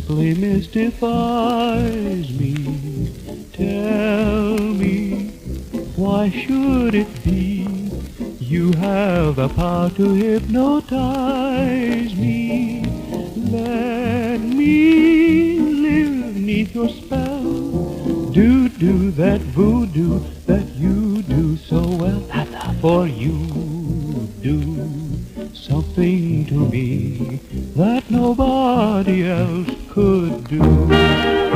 simply mystifies me. Tell me, why should it be you have the power to hypnotize me? Let me live neath your spell. Do that voodoo that you do so well. For you do something to me that nobody else could do.